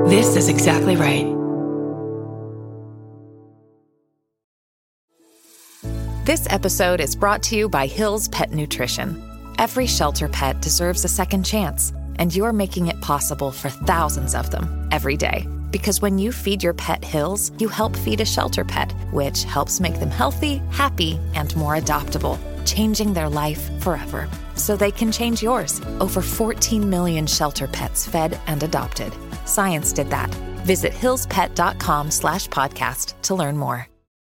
This is exactly right. This episode is brought to you by Hill's Pet Nutrition. Every shelter pet deserves a second chance, and you're making it possible for thousands of them every day. Because when you feed your pet Hill's, you help feed a shelter pet, which helps make them healthy, happy, and more adoptable, changing their life forever. So they can change yours. Over 14 million shelter pets fed and adopted. Science did that. Visit hillspet.com/podcast to learn more.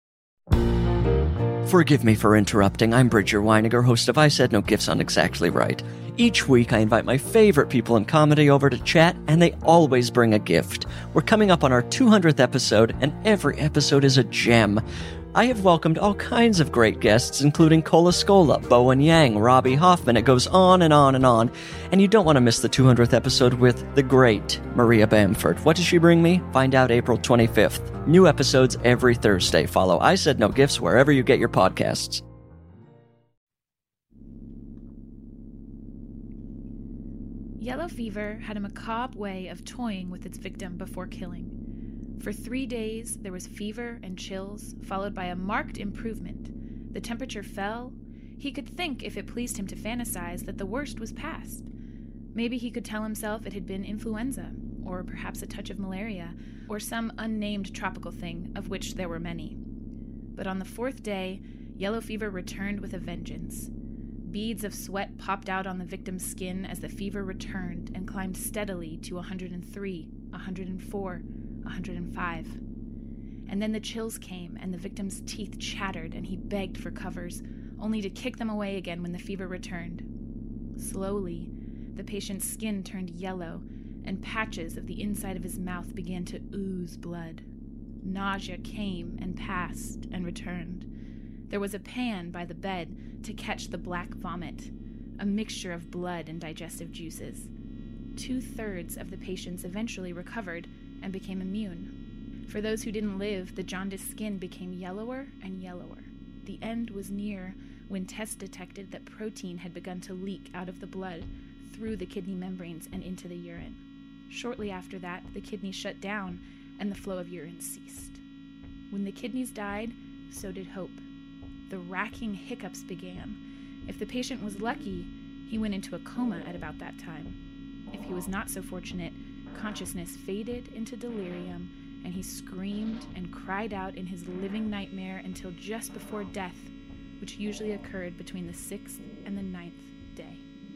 Forgive me for interrupting. I'm Bridger Weiniger, host of I Said No Gifts on Exactly Right. Each week, I invite my favorite people in comedy over to chat, and they always bring a gift. We're coming up on our 200th episode, and every episode is a gem. I have welcomed all kinds of great guests, including Cola Scola, Bowen Yang, Robbie Hoffman. It goes on and on and on. And you don't want to miss the 200th episode with the great Maria Bamford. What does she bring me? Find out April 25th. New episodes every Thursday. Follow I Said No Gifts wherever you get your podcasts. Yellow fever had a macabre way of toying with its victim before killing. For 3 days, there was fever and chills, followed by a marked improvement. The temperature fell. He could think, if it pleased him to fantasize, that the worst was past. Maybe he could tell himself it had been influenza, or perhaps a touch of malaria, or some unnamed tropical thing, of which there were many. But on the 4th day, yellow fever returned with a vengeance. Beads of sweat popped out on the victim's skin as the fever returned and climbed steadily to 103, 104, 105. And then the chills came, and the victim's teeth chattered, and he begged for covers, only to kick them away again when the fever returned. Slowly, the patient's skin turned yellow, and patches of the inside of his mouth began to ooze blood. Nausea came and passed and returned. There was a pan by the bed to catch the black vomit, a mixture of blood and digestive juices. 2/3 of the patients eventually recovered and became immune. For those who didn't live, the jaundiced skin became yellower and yellower. The end was near when tests detected that protein had begun to leak out of the blood through the kidney membranes and into the urine. Shortly after that, the kidneys shut down and the flow of urine ceased. When the kidneys died, so did hope. The racking hiccups began. If the patient was lucky, he went into a coma at about that time. If he was not so fortunate, consciousness faded into delirium, and he screamed and cried out in his living nightmare until just before death, which usually occurred between the 6th and the 9th day.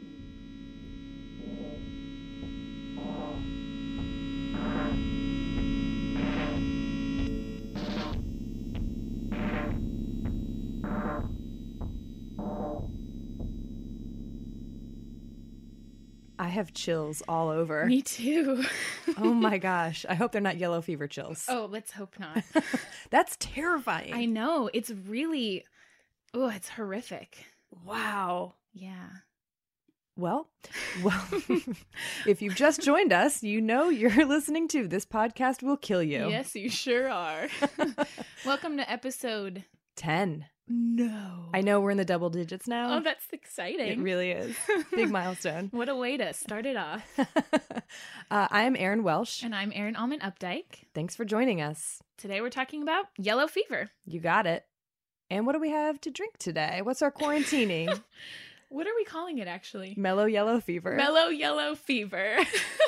I have chills all over. Me too. Oh my gosh. I hope they're not yellow fever chills. Oh, let's hope not. That's terrifying. I know. It's really, it's horrific. Wow. Yeah. Well, if you've just joined us, you know you're listening to This Podcast Will Kill You. Yes, you sure are. Welcome to episode 10. No. I know we're in the double digits now. Oh, that's exciting. It really is. Big milestone. What a way to start it off. I'm Erin Welsh. And I'm Erin Allman Updike. Thanks for joining us. Today we're talking about yellow fever. You got it. And what do we have to drink today? What's our quarantining? What are we calling it, actually? Mellow yellow fever. Mellow yellow fever.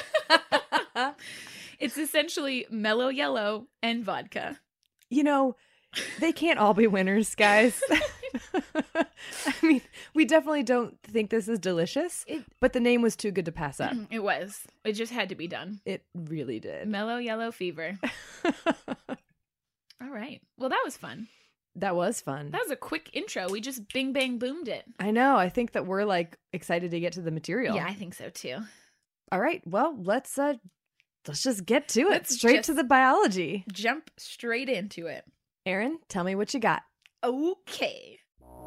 It's essentially mellow yellow and vodka. You know, they can't all be winners, guys. I mean, we definitely don't think this is delicious, but the name was too good to pass up. It was. It just had to be done. It really did. Mellow yellow fever. All right. Well, that was fun. That was fun. That was a quick intro. We just bing, bang, boomed it. I know. I think that we're like excited to get to the material. Yeah, I think so too. All right. Well, let's just get to it. Let's Straight to the biology. Jump straight into it. Erin, tell me what you got. Okay.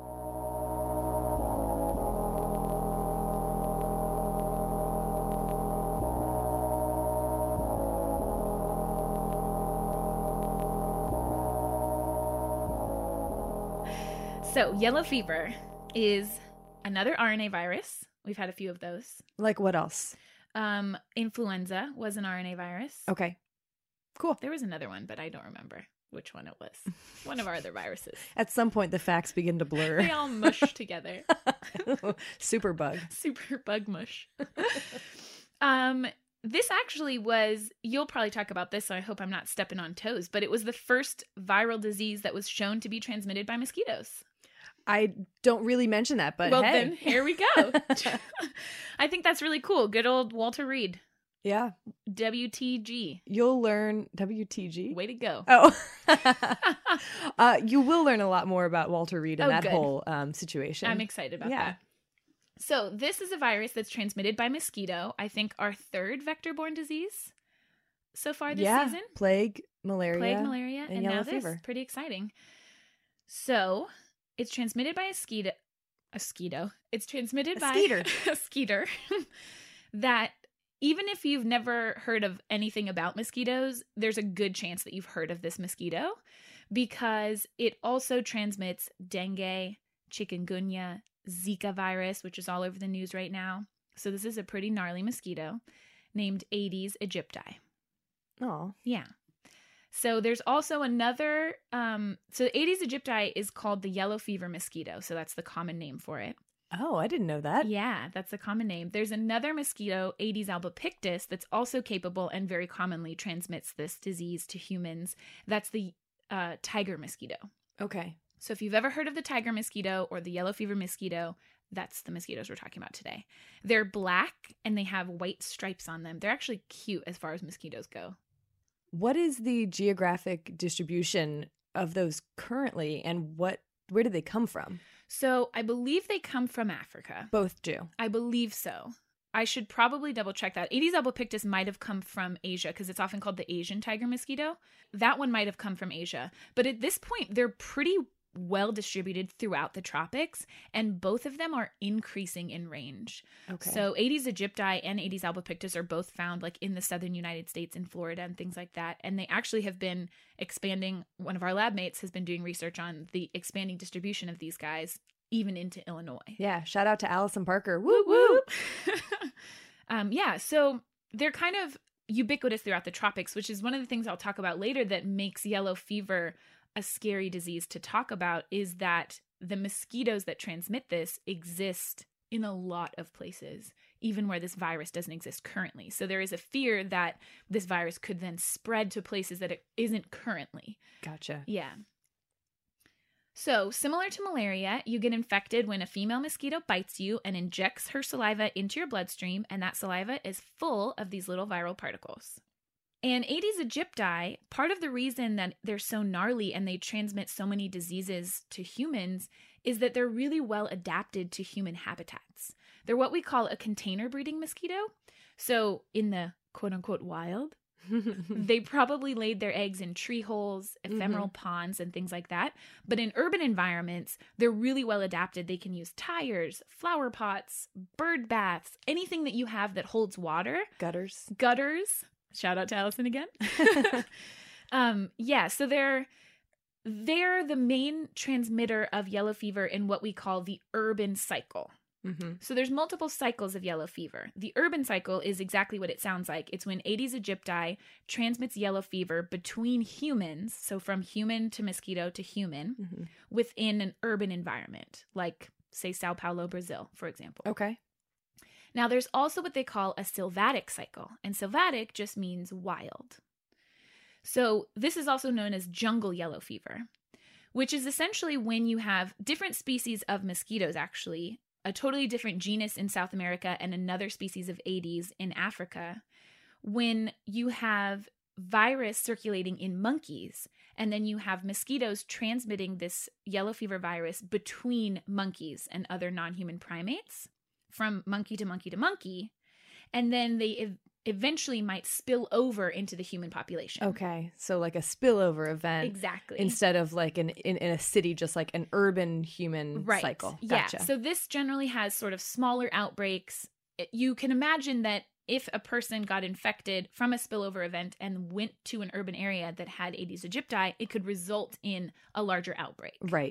So, yellow fever is another RNA virus. We've had a few of those. Like what else? Influenza was an RNA virus. Okay. Cool. There was another one, but I don't remember which one it was. One of our other viruses. At some point, the facts begin to blur. They all mush together. Super bug. Super bug mush. This actually was, you'll probably talk about this, so I hope I'm not stepping on toes, but it was the first viral disease that was shown to be transmitted by mosquitoes. I don't really mention that, but well, hey. Then here we go. I think that's really cool. Good old Walter Reed. Yeah. WTG. You'll learn WTG. Way to go. Oh. You will learn a lot more about Walter Reed and that good. whole situation. I'm excited about that. So this is a virus that's transmitted by mosquito. I think our third vector-borne disease so far this season. Plague, malaria, and yellow now fever. This. Pretty exciting. So it's transmitted by a skeeto. It's transmitted by a skeeter that even if you've never heard of anything about mosquitoes, there's a good chance that you've heard of this mosquito because it also transmits dengue, chikungunya, Zika virus, which is all over the news right now. So this is a pretty gnarly mosquito named Aedes aegypti. Oh. Yeah. So there's also another, so Aedes aegypti is called the yellow fever mosquito. So that's the common name for it. Oh, I didn't know that. Yeah, that's the common name. There's another mosquito, Aedes albopictus, that's also capable and very commonly transmits this disease to humans. That's the tiger mosquito. Okay. So if you've ever heard of the tiger mosquito or the yellow fever mosquito, that's the mosquitoes we're talking about today. They're black and they have white stripes on them. They're actually cute as far as mosquitoes go. What is the geographic distribution of those currently, and where do they come from? So I believe they come from Africa. Both do. I believe so. I should probably double check that. Aedes albopictus might have come from Asia because it's often called the Asian tiger mosquito. That one might have come from Asia. But at this point, they're pretty well distributed throughout the tropics, and both of them are increasing in range. Okay. So Aedes aegypti and Aedes albopictus are both found like in the southern United States, in Florida and things like that. And they actually have been expanding. One of our lab mates has been doing research on the expanding distribution of these guys even into Illinois. Yeah. Shout out to Allison Parker. Woo woo. Yeah. So they're kind of ubiquitous throughout the tropics, which is one of the things I'll talk about later that makes yellow fever a scary disease to talk about, is that the mosquitoes that transmit this exist in a lot of places, even where this virus doesn't exist currently. So there is a fear that this virus could then spread to places that it isn't currently. Gotcha. Yeah. So similar to malaria, you get infected when a female mosquito bites you and injects her saliva into your bloodstream, and that saliva is full of these little viral particles. And Aedes aegypti, part of the reason that they're so gnarly and they transmit so many diseases to humans is that they're really well adapted to human habitats. They're what we call a container breeding mosquito. So in the quote unquote wild, they probably laid their eggs in tree holes, ephemeral ponds, and things like that. But in urban environments, they're really well adapted. They can use tires, flower pots, bird baths, anything that you have that holds water. Gutters. Shout out to Allison again. Yeah, so they're the main transmitter of yellow fever in what we call the urban cycle. Mm-hmm. So there's multiple cycles of yellow fever. The urban cycle is exactly what it sounds like. It's when Aedes aegypti transmits yellow fever between humans, so from human to mosquito to human, within an urban environment, like, say, Sao Paulo, Brazil, for example. Okay. Now, there's also what they call a sylvatic cycle, and sylvatic just means wild. So this is also known as jungle yellow fever, which is essentially when you have different species of mosquitoes, actually, a totally different genus in South America and another species of Aedes in Africa, when you have virus circulating in monkeys, and then you have mosquitoes transmitting this yellow fever virus between monkeys and other non-human primates, from monkey to monkey to monkey, and then they eventually might spill over into the human population. Okay, so like a spillover event. Exactly. Instead of like in a city, just like an urban human cycle. Gotcha. Yeah, so this generally has sort of smaller outbreaks. You can imagine that if a person got infected from a spillover event and went to an urban area that had Aedes aegypti, it could result in a larger outbreak. Right.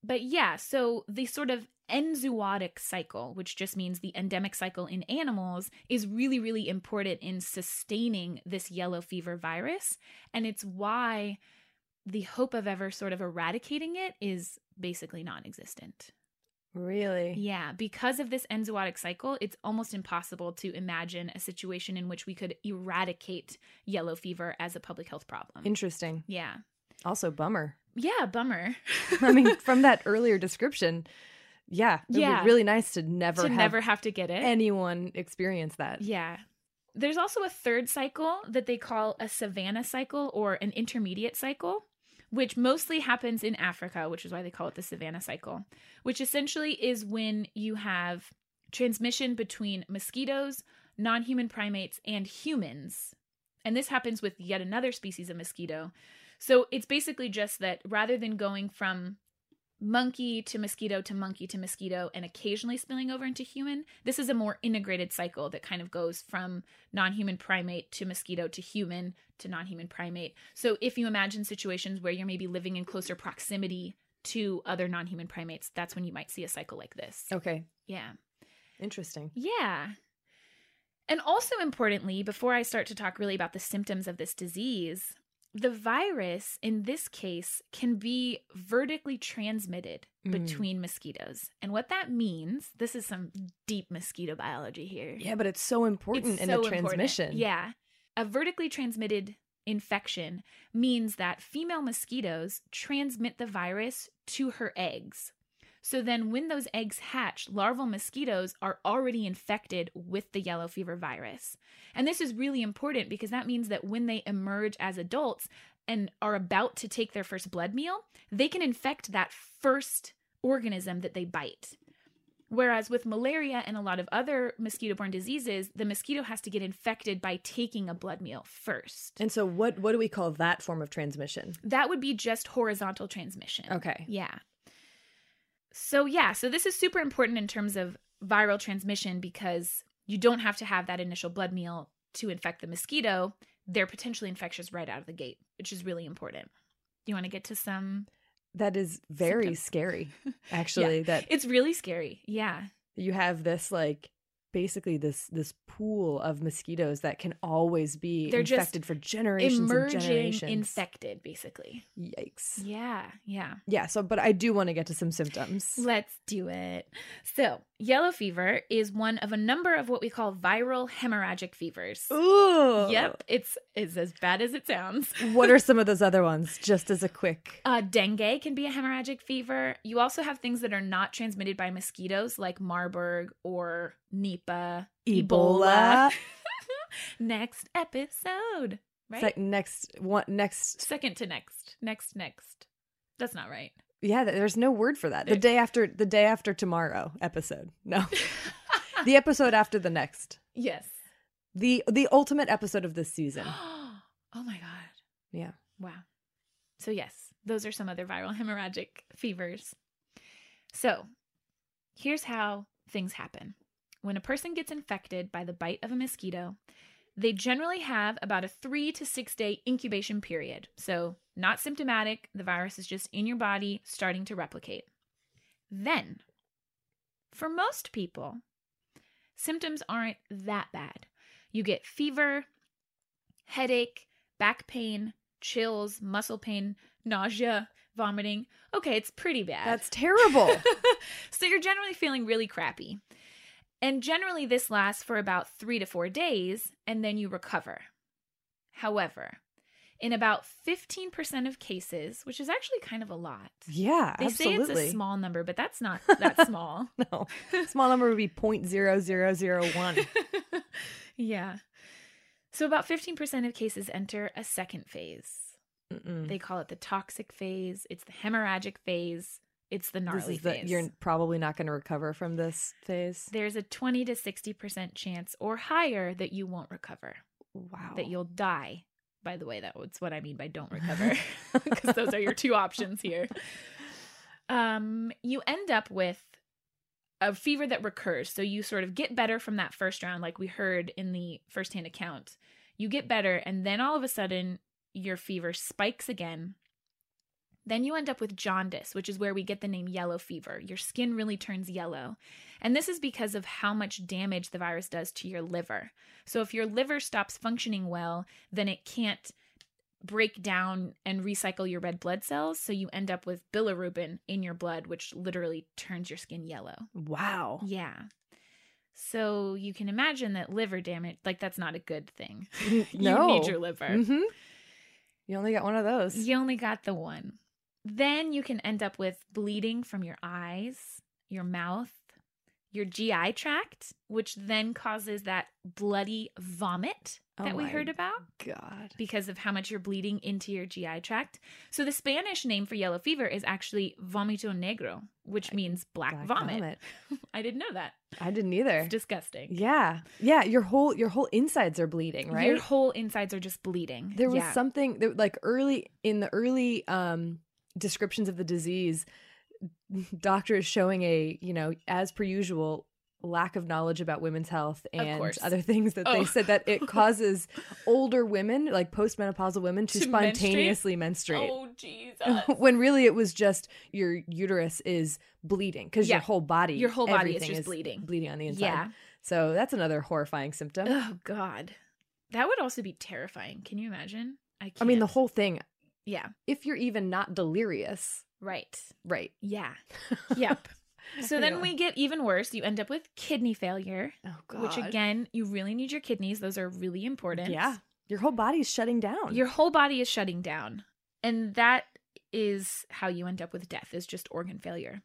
But yeah, so the sort of enzootic cycle, which just means the endemic cycle in animals, is really, really important in sustaining this yellow fever virus. And it's why the hope of ever sort of eradicating it is basically non-existent. Really? Yeah, because of this enzootic cycle, it's almost impossible to imagine a situation in which we could eradicate yellow fever as a public health problem. Interesting. Yeah. Also, bummer. Yeah, bummer. I mean, from that earlier description, yeah, it would be really nice to never have to get it. Anyone experience that. Yeah. There's also a third cycle that they call a savanna cycle or an intermediate cycle, which mostly happens in Africa, which is why they call it the savanna cycle, which essentially is when you have transmission between mosquitoes, non-human primates, and humans. And this happens with yet another species of mosquito. So it's basically just that rather than going from monkey to mosquito to monkey to mosquito and occasionally spilling over into human, this is a more integrated cycle that kind of goes from non-human primate to mosquito to human to non-human primate. So if you imagine situations where you're maybe living in closer proximity to other non-human primates, that's when you might see a cycle like this. Okay. Yeah. Interesting. Yeah. And also importantly, before I start to talk really about the symptoms of this disease, the virus, in this case, can be vertically transmitted between mosquitoes. And what that means, this is some deep mosquito biology here. Yeah, but it's so important in the transmission. Yeah. A vertically transmitted infection means that female mosquitoes transmit the virus to her eggs. So then when those eggs hatch, larval mosquitoes are already infected with the yellow fever virus. And this is really important because that means that when they emerge as adults and are about to take their first blood meal, they can infect that first organism that they bite. Whereas with malaria and a lot of other mosquito-borne diseases, the mosquito has to get infected by taking a blood meal first. And so what do we call that form of transmission? That would be just horizontal transmission. Okay. Yeah. So this is super important in terms of viral transmission because you don't have to have that initial blood meal to infect the mosquito. They're potentially infectious right out of the gate, which is really important. Do you want to get to some? That is very symptoms? Scary, actually. Yeah. That it's really scary. Yeah. You have this basically this pool of mosquitoes that can always be infected for generations and generations. Infected, basically. Yikes. Yeah. So, but I do want to get to some symptoms. Let's do it. So, yellow fever is one of a number of what we call viral hemorrhagic fevers. Ooh. Yep. It's as bad as it sounds. What are some of those other ones, just as a quick? Dengue can be a hemorrhagic fever. You also have things that are not transmitted by mosquitoes like Marburg or Nipah, Ebola. Next episode, right? Second to next. That's not right. Yeah, there's no word for that. The day after tomorrow episode. No. The episode after the next. Yes. The ultimate episode of this season. Oh my God. Yeah. Wow. So yes, those are some other viral hemorrhagic fevers. So here's how things happen. When a person gets infected by the bite of a mosquito, they generally have about a 3 to 6 day incubation period. So not symptomatic. The virus is just in your body starting to replicate. Then, for most people, symptoms aren't that bad. You get fever, headache, back pain, chills, muscle pain, nausea, vomiting. Okay, it's pretty bad. That's terrible. So you're generally feeling really crappy. And generally this lasts for about 3 to 4 days, and then you recover. However, in about 15% of cases, which is actually kind of a lot. Yeah, they absolutely. say it's a small number, but that's not that small. No, small number would be 0.0001. Yeah. So about 15% of cases enter a second phase. They call it the toxic phase. It's the hemorrhagic phase. It's the gnarly phase. You're probably not going to recover from this phase. There's a 20 to 60% chance or higher that you won't recover. Wow. That you'll die. By the way, that's what I mean by don't recover. Because those are your two options here. You end up with a fever that recurs. So you sort of get better from that first round, like we heard in the firsthand account. You get better, and then all of a sudden, your fever spikes again. Then you end up with jaundice, which is where we get the name yellow fever. Your skin really turns yellow. And this is because of how much damage the virus does to your liver. So if your liver stops functioning well, then it can't break down and recycle your red blood cells. So you end up with bilirubin in your blood, which literally turns your skin yellow. Wow. Yeah. So you can imagine that liver damage, like that's not a good thing. No. You need your liver. Mm-hmm. You only got one of those. You only got the one. Then you can end up with bleeding from your eyes, your mouth, your GI tract, which then causes that bloody vomit that we heard about. God. Because of how much you're bleeding into your GI tract. So the Spanish name for yellow fever is actually vomito negro, which means black vomit. I didn't know that. I didn't either. It's disgusting. Yeah. Yeah. Your whole insides are bleeding, right? Your whole insides are just bleeding. There was something that, like, early descriptions of the disease, doctors showing a, as per usual, lack of knowledge about women's health and other things that they said that it causes older women, like postmenopausal women, to spontaneously menstruate. Oh, Jesus. When really it was just your uterus is bleeding because your whole body is just bleeding on the inside. Yeah. So that's another horrifying symptom. Oh, God. That would also be terrifying. Can you imagine? I mean, the whole thing. Yeah. If you're even not delirious. Right. Yeah. Yep. So then we get even worse. You end up with kidney failure. Oh, God. Which, again, you really need your kidneys. Those are really important. Yeah. Your whole body's shutting down. Your whole body is shutting down. And that is how you end up with death, is just organ failure.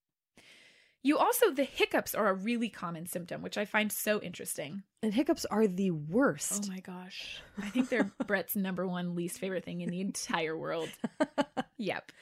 The hiccups are a really common symptom, which I find so interesting. And hiccups are the worst. Oh my gosh. I think they're Brett's number one least favorite thing in the entire world. Yep.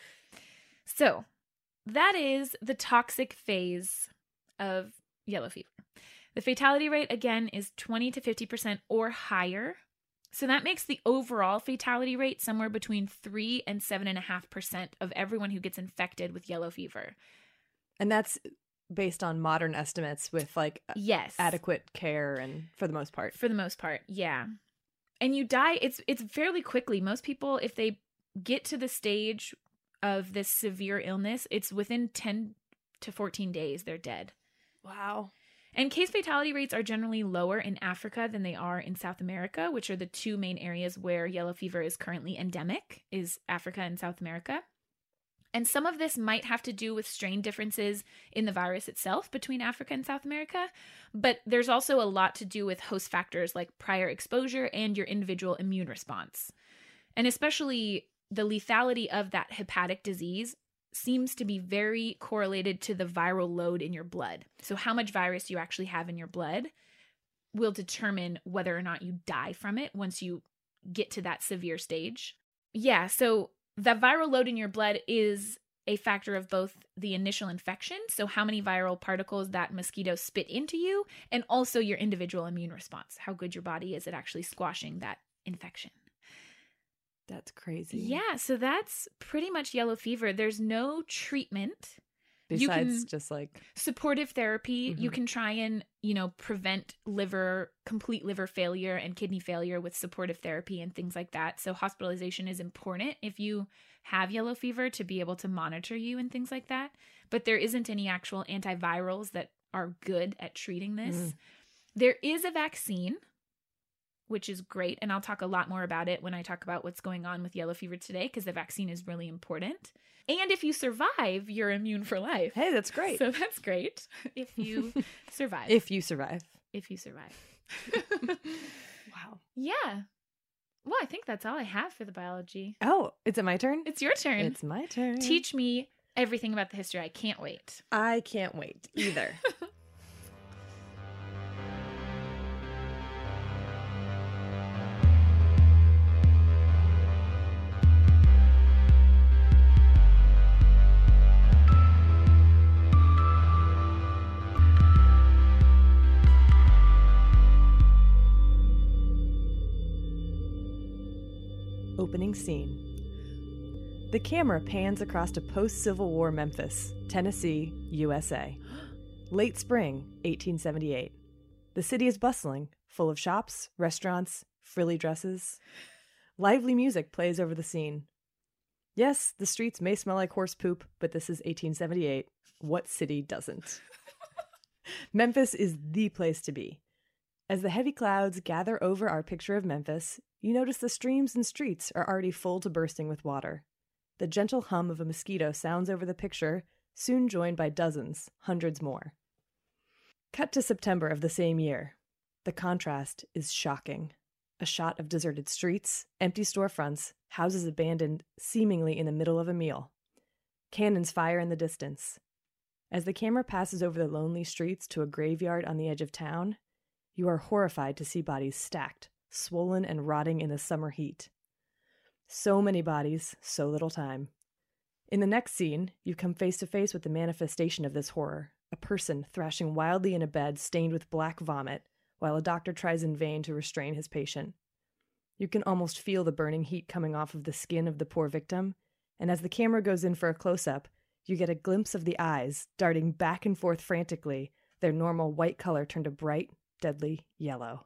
So that is the toxic phase of yellow fever. The fatality rate, again, is 20 to 50% or higher. So that makes the overall fatality rate somewhere between 3 and 7.5% of everyone who gets infected with yellow fever. And that's based on modern estimates with yes, adequate care and for the most part. For the most part, yeah. And you die, it's fairly quickly. Most people, if they get to the stage of this severe illness, it's within 10 to 14 days they're dead. Wow. And case fatality rates are generally lower in Africa than they are in South America, which are the two main areas where yellow fever is currently endemic, is Africa and South America. And some of this might have to do with strain differences in the virus itself between Africa and South America, but there's also a lot to do with host factors like prior exposure and your individual immune response. And especially the lethality of that hepatic disease seems to be very correlated to the viral load in your blood. So how much virus you actually have in your blood will determine whether or not you die from it once you get to that severe stage. Yeah, so the viral load in your blood is a factor of both the initial infection, so how many viral particles that mosquito spit into you, and also your individual immune response, how good your body is at actually squashing that infection. That's crazy. Yeah, so that's pretty much yellow fever. There's no treatment. Besides just supportive therapy. Mm-hmm. You can try and, prevent complete liver failure and kidney failure with supportive therapy and things like that. So hospitalization is important if you have yellow fever to be able to monitor you and things like that. But there isn't any actual antivirals that are good at treating this. Mm. There is a vaccine, which is great. And I'll talk a lot more about it when I talk about what's going on with yellow fever today, because the vaccine is really important. And if you survive, you're immune for life. Hey, that's great. So that's great. If you survive. If you survive. Wow. Yeah. Well, I think that's all I have for the biology. Oh, is it my turn? It's your turn. It's my turn. Teach me everything about the history. I can't wait. I can't wait either. Opening scene. The camera pans across to post-Civil War Memphis, Tennessee, USA. Late spring, 1878. The city is bustling, full of shops, restaurants, frilly dresses. Lively music plays over the scene. Yes, the streets may smell like horse poop, but this is 1878. What city doesn't? Memphis is the place to be. As the heavy clouds gather over our picture of Memphis, you notice the streams and streets are already full to bursting with water. The gentle hum of a mosquito sounds over the picture, soon joined by dozens, hundreds more. Cut to September of the same year. The contrast is shocking. A shot of deserted streets, empty storefronts, houses abandoned seemingly in the middle of a meal. Cannons fire in the distance. As the camera passes over the lonely streets to a graveyard on the edge of town, you are horrified to see bodies stacked, swollen and rotting in the summer heat. So many bodies, so little time. In the next scene, you come face to face with the manifestation of this horror, a person thrashing wildly in a bed stained with black vomit, while a doctor tries in vain to restrain his patient. You can almost feel the burning heat coming off of the skin of the poor victim, and as the camera goes in for a close-up, you get a glimpse of the eyes darting back and forth frantically, their normal white color turned a bright, deadly yellow.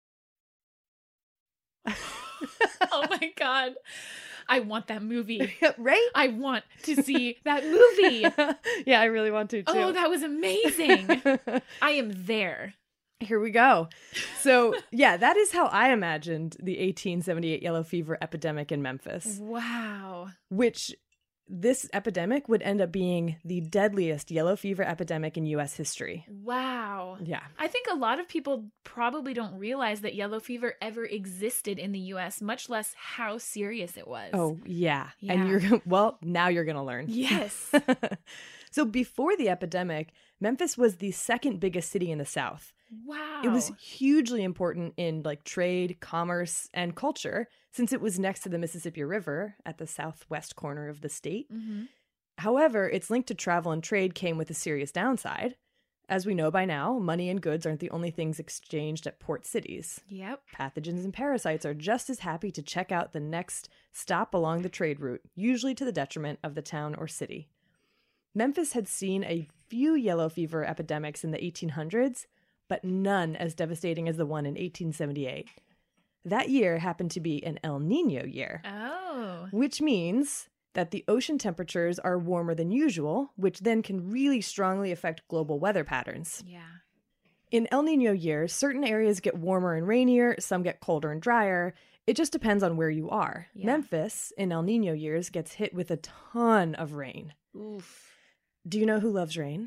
Oh my God. I want that movie. Right? I want to see that movie. Yeah, I really want to too. Oh, that was amazing. I am there. Here we go. So, yeah, that is how I imagined the 1878 yellow fever epidemic in Memphis. Wow. Which this epidemic would end up being the deadliest yellow fever epidemic in U.S. history. Wow. Yeah. I think a lot of people probably don't realize that yellow fever ever existed in the U.S., much less how serious it was. Oh, yeah. And now you're going to learn. Yes. So before the epidemic, Memphis was the second biggest city in the South. Wow. It was hugely important in trade, commerce, and culture since it was next to the Mississippi River at the southwest corner of the state. Mm-hmm. However, its link to travel and trade came with a serious downside. As we know by now, money and goods aren't the only things exchanged at port cities. Yep. Pathogens and parasites are just as happy to check out the next stop along the trade route, usually to the detriment of the town or city. Memphis had seen a few yellow fever epidemics in the 1800s, but none as devastating as the one in 1878. That year happened to be an El Niño year. Oh. Which means that the ocean temperatures are warmer than usual, which then can really strongly affect global weather patterns. Yeah. In El Niño years, certain areas get warmer and rainier, some get colder and drier. It just depends on where you are. Yeah. Memphis, in El Niño years, gets hit with a ton of rain. Oof. Do you know who loves rain?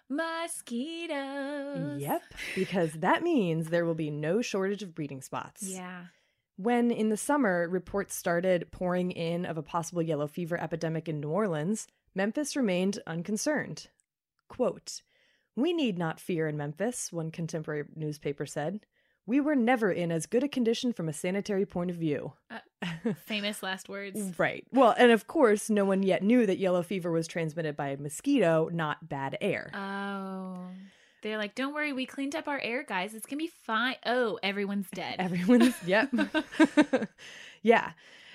Mosquitoes. Yep, because that means there will be no shortage of breeding spots. Yeah. When, in the summer, reports started pouring in of a possible yellow fever epidemic in New Orleans, Memphis remained unconcerned. Quote, "We need not fear in Memphis," one contemporary newspaper said. "We were never in as good a condition from a sanitary point of view." Famous last words. Right. Well, and of course, no one yet knew that yellow fever was transmitted by a mosquito, not bad air. Oh. They're like, don't worry, we cleaned up our air, guys. It's going to be fine. Oh, everyone's dead. Yep. Yeah.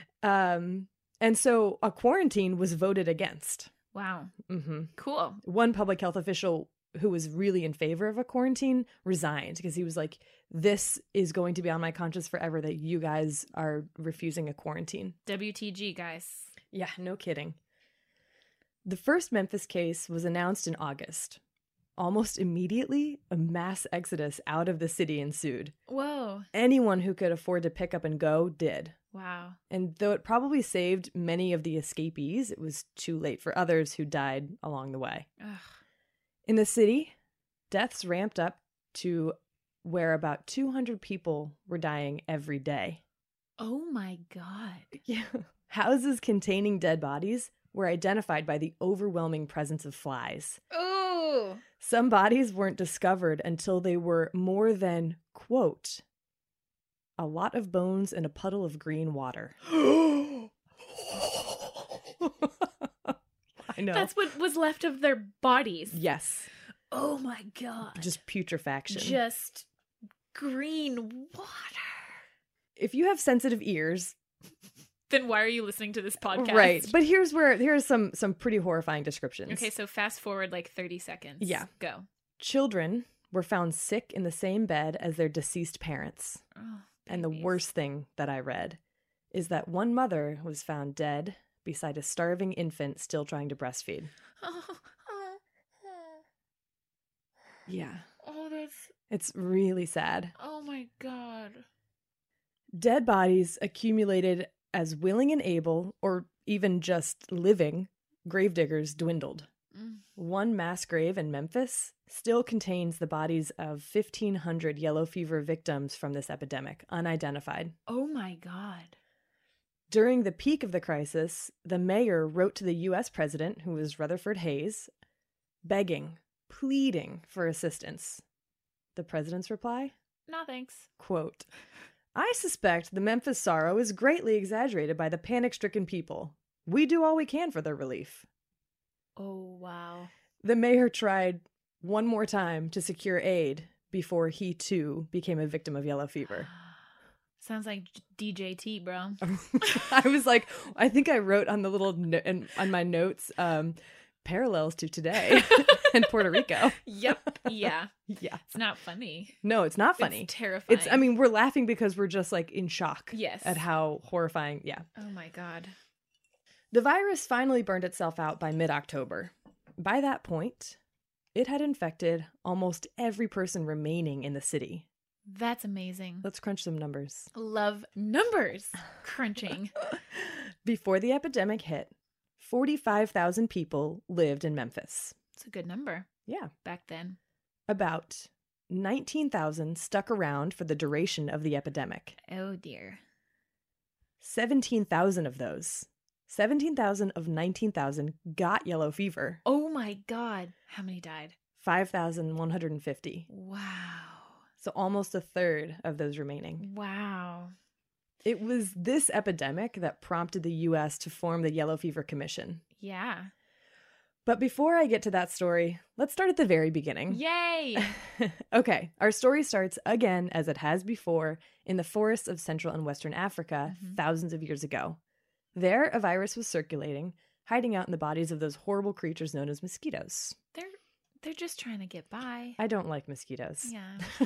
And so a quarantine was voted against. Wow. Mm-hmm. Cool. One public health official who was really in favor of a quarantine resigned because he was like, this is going to be on my conscience forever that you guys are refusing a quarantine. WTG, guys. Yeah, no kidding. The first Memphis case was announced in August. Almost immediately, a mass exodus out of the city ensued. Whoa. Anyone who could afford to pick up and go did. Wow. And though it probably saved many of the escapees, it was too late for others who died along the way. Ugh. In the city, deaths ramped up to where about 200 people were dying every day. Oh my God. Yeah. Houses containing dead bodies were identified by the overwhelming presence of flies. Oh. Some bodies weren't discovered until they were more than, quote, a lot of bones and a puddle of green water. I know. That's what was left of their bodies. Yes. Oh my God. Just putrefaction. Just green water. If you have sensitive ears, then why are you listening to this podcast? Right. But here's some pretty horrifying descriptions. Okay, so fast forward 30 seconds. Yeah. Go. Children were found sick in the same bed as their deceased parents. Oh, and the worst thing that I read is that one mother was found dead beside a starving infant still trying to breastfeed. Yeah. It's really sad. Oh my God. Dead bodies accumulated as willing and able, or even just living, gravediggers dwindled. One mass grave in Memphis still contains the bodies of 1,500 yellow fever victims from this epidemic, unidentified. Oh my God. During the peak of the crisis, the mayor wrote to the U.S. president, who was Rutherford Hayes, begging, pleading for assistance. The president's reply? No, thanks. Quote, I suspect the Memphis sorrow is greatly exaggerated by the panic-stricken people. We do all we can for their relief. Oh, wow. The mayor tried one more time to secure aid before he, too, became a victim of yellow fever. Sounds like DJT, bro. I was like, I think I wrote on the little on my notes, parallels to today in Puerto Rico. Yep. Yeah. Yeah. It's not funny. No, it's not funny. It's terrifying. I mean, we're laughing because we're just like in shock. Yes. At how horrifying. Yeah. Oh my God. The virus finally burned itself out by mid-October. By that point, it had infected almost every person remaining in the city. That's amazing. Let's crunch some numbers. Love numbers. Crunching. Before the epidemic hit, 45,000 people lived in Memphis. It's a good number. Yeah. Back then. About 19,000 stuck around for the duration of the epidemic. Oh, dear. 17,000 of those, 17,000 of 19,000 got yellow fever. Oh, my God. How many died? 5,150. Wow. So almost a third of those remaining. Wow. It was this epidemic that prompted the U.S. to form the Yellow Fever Commission. Yeah. But before I get to that story, let's start at the very beginning. Yay! Okay, our story starts again, as it has before, in the forests of Central and Western Africa thousands of years ago. There, a virus was circulating, hiding out in the bodies of those horrible creatures known as mosquitoes. They're just trying to get by. I don't like mosquitoes. Yeah.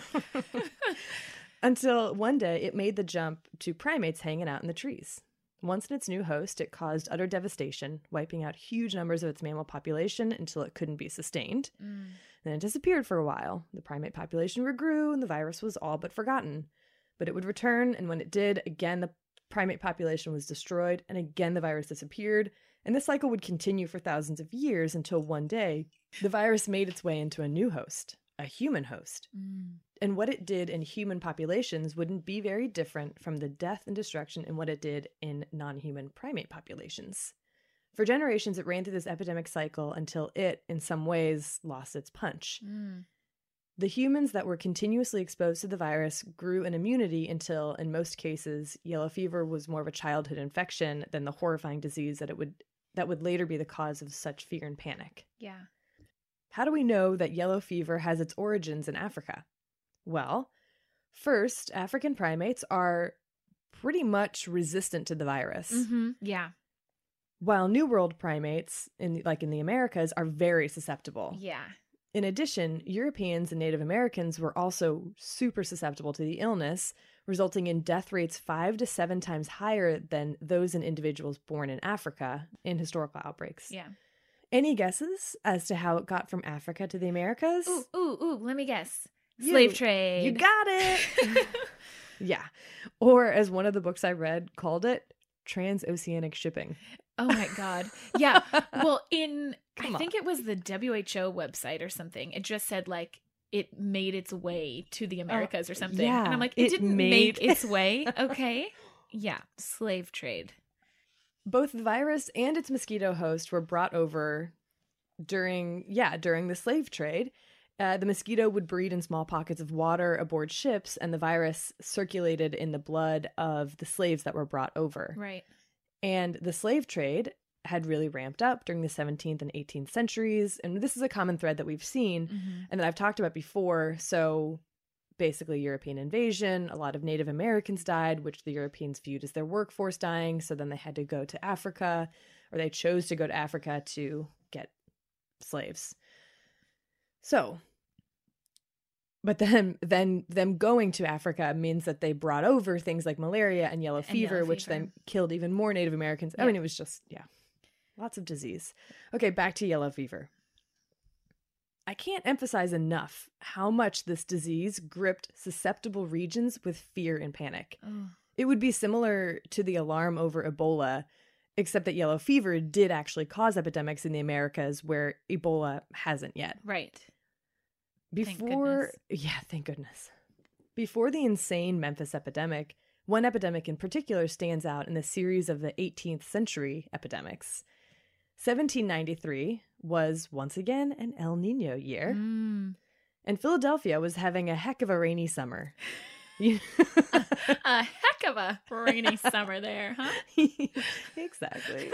Until one day, it made the jump to primates hanging out in the trees. Once in its new host, it caused utter devastation, wiping out huge numbers of its mammal population until it couldn't be sustained. Then it disappeared for a while. The primate population regrew, and the virus was all but forgotten. But it would return, and when it did, again the primate population was destroyed, and again the virus disappeared. And this cycle would continue for thousands of years until one day, the virus made its way into a new host, a human host. And what it did in human populations wouldn't be very different from the death and destruction in what it did in non-human primate populations. For generations, it ran through this epidemic cycle until it, in some ways, lost its punch. The humans that were continuously exposed to the virus grew an immunity until, in most cases, yellow fever was more of a childhood infection than the horrifying disease that would later be the cause of such fear and panic. Yeah. How do we know that yellow fever has its origins in Africa? Well, first, African primates are pretty much resistant to the virus. Yeah. While New World primates, in the Americas, are very susceptible. Yeah. In addition, Europeans and Native Americans were also super susceptible to the illness, resulting in death rates 5 to 7 times higher than those in individuals born in Africa in historical outbreaks. Yeah. Any guesses as to how it got from Africa to the Americas? Ooh, let me guess. Slave trade. You got it. Yeah. Or as one of the books I read called it, transoceanic shipping. Oh my God. Yeah. Well, I think it was the WHO website or something. It just said like it made its way to the Americas or something. Yeah, and I'm like, it didn't make its way. Okay. Yeah. Slave trade. Both the virus and its mosquito host were brought over during the slave trade. The mosquito would breed in small pockets of water aboard ships, and the virus circulated in the blood of the slaves that were brought over. Right. And the slave trade had really ramped up during the 17th and 18th centuries. And this is a common thread that we've seen and that I've talked about before. So basically European invasion, a lot of Native Americans died, which the Europeans viewed as their workforce dying. So then they had to go to Africa, or they chose to go to Africa to get slaves. So But then them going to Africa means that they brought over things like malaria and yellow fever, which then killed even more Native Americans. I mean, it was just, lots of disease. Okay, back to yellow fever. I can't emphasize enough how much this disease gripped susceptible regions with fear and panic. Oh. It would be similar to the alarm over Ebola, except that yellow fever did actually cause epidemics in the Americas where Ebola hasn't yet. Right. Thank goodness. Before the insane Memphis epidemic, one epidemic in particular stands out in the series of the 18th century epidemics. 1793 was once again an El Nino year, and Philadelphia was having a heck of a rainy summer. A heck of a rainy summer there, huh? Exactly.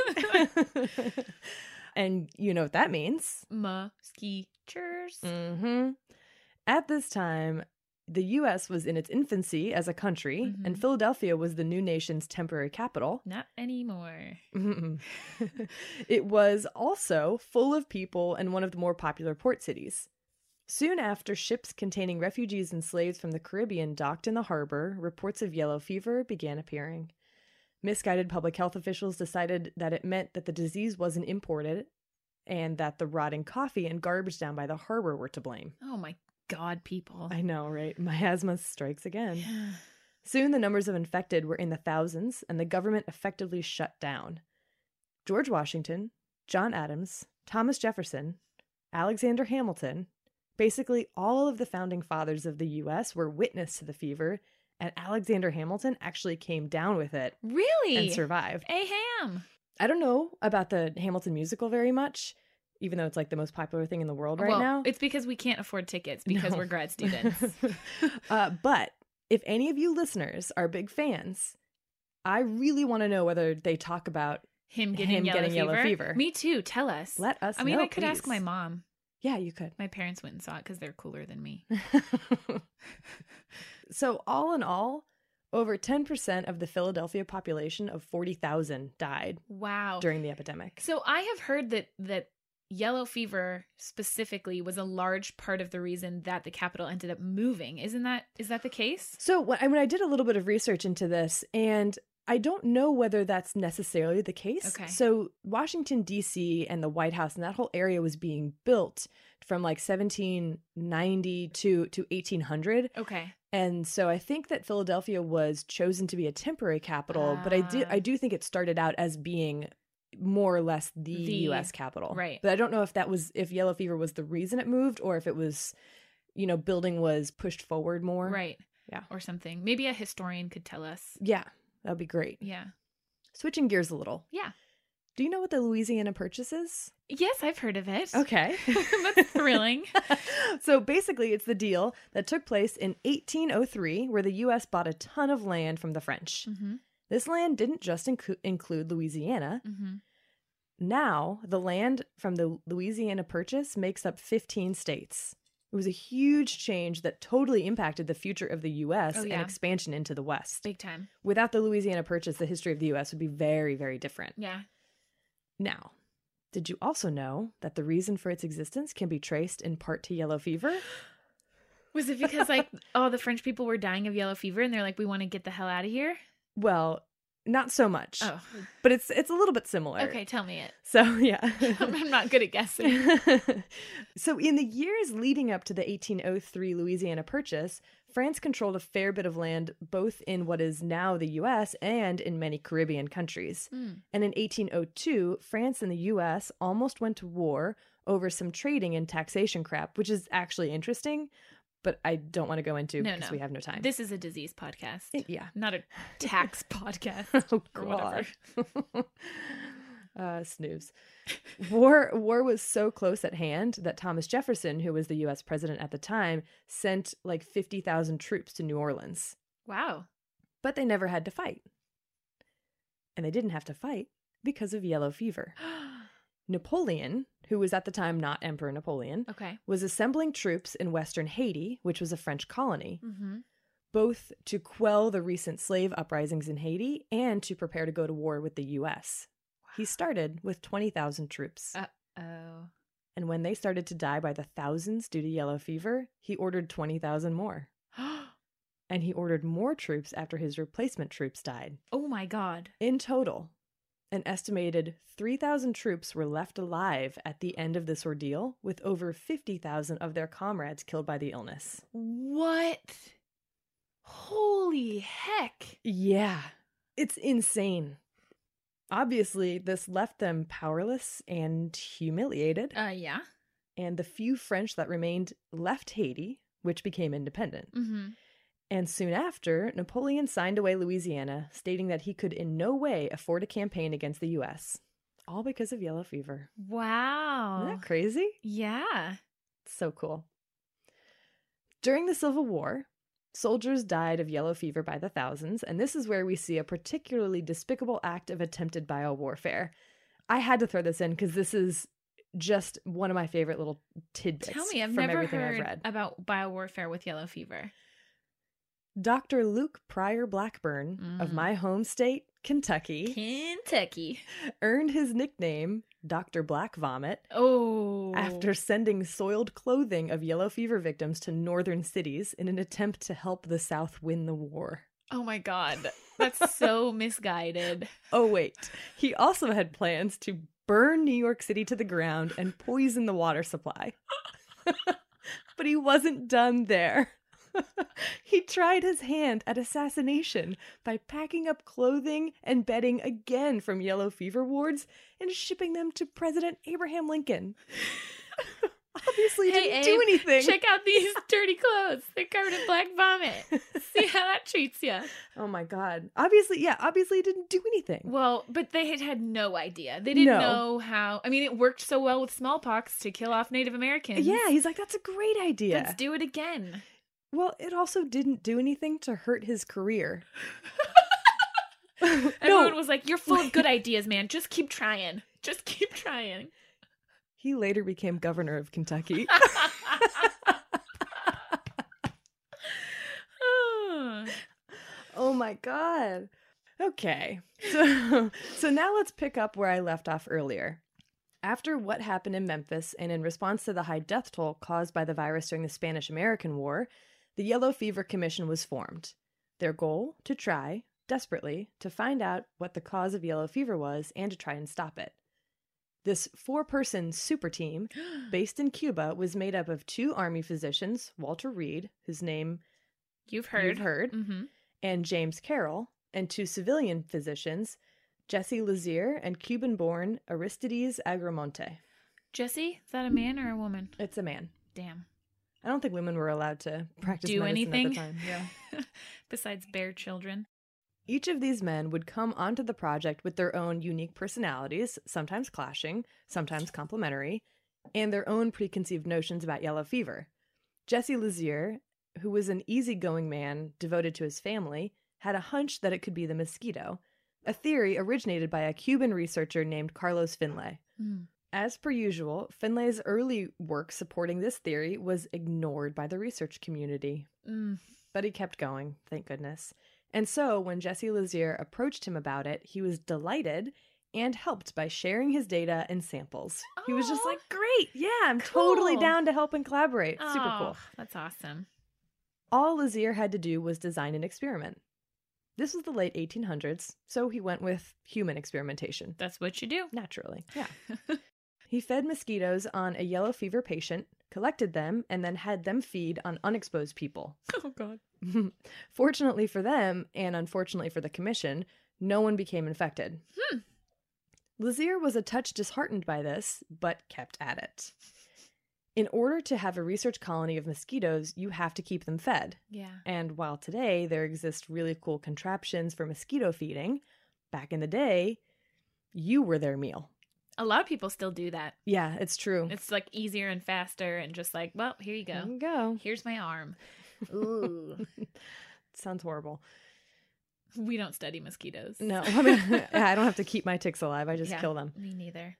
And you know what that means? Mosquitoes. Mm-hmm. At this time, the U.S. was in its infancy as a country, and Philadelphia was the new nation's temporary capital. Not anymore. It was also full of people and one of the more popular port cities. Soon after ships containing refugees and slaves from the Caribbean docked in the harbor, reports of yellow fever began appearing. Misguided public health officials decided that it meant that the disease wasn't imported and that the rotting coffee and garbage down by the harbor were to blame. Oh my God, people. I know, right? Miasma strikes again. Soon the numbers of infected were in the thousands, and the government effectively shut down. George Washington, John Adams, Thomas Jefferson, Alexander Hamilton, basically all of the founding fathers of the U.S. were witness to the fever, and Alexander Hamilton actually came down with it. Really? And survived. Ham. I don't know about the Hamilton musical very much, even though it's like the most popular thing in the world right now. It's because we can't afford tickets because we're grad students. But if any of you listeners are big fans, I really want to know whether they talk about him getting yellow fever. Me too. Tell us. Let us know. I mean, I could please. ask my mom. Yeah, you could. My parents went and saw it because they're cooler than me. So all in all, over 10% of the Philadelphia population of 40,000 died. Wow. During the epidemic. So I have heard that yellow fever specifically was a large part of the reason that the capital ended up moving. Is that the case? So when I did a little bit of research into this, and I don't know whether that's necessarily the case. Okay. So Washington, D.C. and the White House and that whole area was being built from like 1790 to 1800. Okay. And so I think that Philadelphia was chosen to be a temporary capital, but I do think it started out as being more or less the U.S. capital. Right. But I don't know if yellow fever was the reason it moved or if it was, building was pushed forward more. Right. Yeah. Or something. Maybe a historian could tell us. Yeah. That'd be great. Yeah. Switching gears a little. Yeah. Do you know what the Louisiana Purchase is? Yes, I've heard of it. Okay. That's thrilling. So basically, it's the deal that took place in 1803 where the U.S. bought a ton of land from the French. Mm-hmm. This land didn't just include Louisiana. Mm-hmm. Now, the land from the Louisiana Purchase makes up 15 states. It was a huge change that totally impacted the future of the U.S. and expansion into the West. Big time. Without the Louisiana Purchase, the history of the U.S. would be very, very different. Yeah. Now, did you also know that the reason for its existence can be traced in part to yellow fever? Was it because, the French people were dying of yellow fever and they're like, we want to get the hell out of here? Well, not so much. Oh. But it's a little bit similar. Okay, tell me it. So, yeah. I'm not good at guessing. So, in the years leading up to the 1803 Louisiana Purchase, France controlled a fair bit of land both in what is now the U.S. and in many Caribbean countries. Mm. And in 1802, France and the U.S. almost went to war over some trading and taxation crap, which is actually interesting. But I don't want to go into because we have no time. This is a disease podcast. Yeah. Not a tax podcast. Oh, God. Snooze. War was so close at hand that Thomas Jefferson, who was the U.S. president at the time, sent like 50,000 troops to New Orleans. Wow. But they never had to fight. And they didn't have to fight because of yellow fever. Napoleon, who was at the time not Emperor Napoleon, was assembling troops in Western Haiti, which was a French colony, both to quell the recent slave uprisings in Haiti and to prepare to go to war with the U.S. Wow. He started with 20,000 troops. Uh-oh. And when they started to die by the thousands due to yellow fever, he ordered 20,000 more. And he ordered more troops after his replacement troops died. Oh my God. In total, an estimated 3,000 troops were left alive at the end of this ordeal, with over 50,000 of their comrades killed by the illness. What? Holy heck. Yeah, it's insane. Obviously, this left them powerless and humiliated. Yeah. And the few French that remained left Haiti, which became independent. Mm-hmm. And soon after, Napoleon signed away Louisiana, stating that he could in no way afford a campaign against the U.S., all because of yellow fever. Wow. Isn't that crazy? Yeah. So cool. During the Civil War, soldiers died of yellow fever by the thousands, and this is where we see a particularly despicable act of attempted biowarfare. I had to throw this in because this is just one of my favorite little tidbits. Tell me, I've from never everything heard I've read about biowarfare with yellow fever. Dr. Luke Pryor Blackburn of my home state, Kentucky, earned his nickname, Dr. Black Vomit, after sending soiled clothing of yellow fever victims to northern cities in an attempt to help the South win the war. Oh my God, that's so misguided. Oh wait, he also had plans to burn New York City to the ground and poison the water supply. But he wasn't done there. He tried his hand at assassination by packing up clothing and bedding again from yellow fever wards and shipping them to President Abraham Lincoln. Obviously didn't do anything. Check out these dirty clothes. They're covered in black vomit. See how that treats you. Oh my God. Obviously it didn't do anything. Well, but they had no idea. They didn't know how. I mean, it worked so well with smallpox to kill off Native Americans. Yeah, he's like, that's a great idea. Let's do it again. Well, it also didn't do anything to hurt his career. Everyone was like, you're full of good ideas, man. Just keep trying. Just keep trying. He later became governor of Kentucky. Oh my God. Okay. So now let's pick up where I left off earlier. After what happened in Memphis and in response to the high death toll caused by the virus during the Spanish-American War, the Yellow Fever Commission was formed. Their goal? To try, desperately, to find out what the cause of yellow fever was and to try and stop it. This 4-person super team, based in Cuba, was made up of 2 Army physicians, Walter Reed, whose name you've heard, mm-hmm. and James Carroll, and 2 civilian physicians, Jesse Lazier and Cuban-born Aristides Agramonte. Jesse? Is that a man or a woman? It's a man. Damn. I don't think women were allowed to practice do medicine anything at the time. Yeah. Besides bear children. Each of these men would come onto the project with their own unique personalities, sometimes clashing, sometimes complementary, and their own preconceived notions about yellow fever. Jesse Lazier, who was an easygoing man devoted to his family, had a hunch that it could be the mosquito, a theory originated by a Cuban researcher named Carlos Finlay. As per usual, Finlay's early work supporting this theory was ignored by the research community. But he kept going, thank goodness. And so, when Jesse Lazier approached him about it, he was delighted and helped by sharing his data and samples. Aww. He was just like, great, yeah, I'm totally down to help and collaborate. Super cool. That's awesome. All Lazier had to do was design an experiment. This was the late 1800s, so he went with human experimentation. That's what you do. Naturally, yeah. He fed mosquitoes on a yellow fever patient, collected them, and then had them feed on unexposed people. Oh, God. Fortunately for them, and unfortunately for the commission, no one became infected. Lazier was a touch disheartened by this, but kept at it. In order to have a research colony of mosquitoes, you have to keep them fed. Yeah. And while today there exist really cool contraptions for mosquito feeding, back in the day, you were their meal. A lot of people still do that. Yeah, it's true. It's like easier and faster and just like, well, here you go. There you go. Here's my arm. Ooh. Sounds horrible. We don't study mosquitoes. No, I mean, I don't have to keep my ticks alive. I just kill them. Me neither.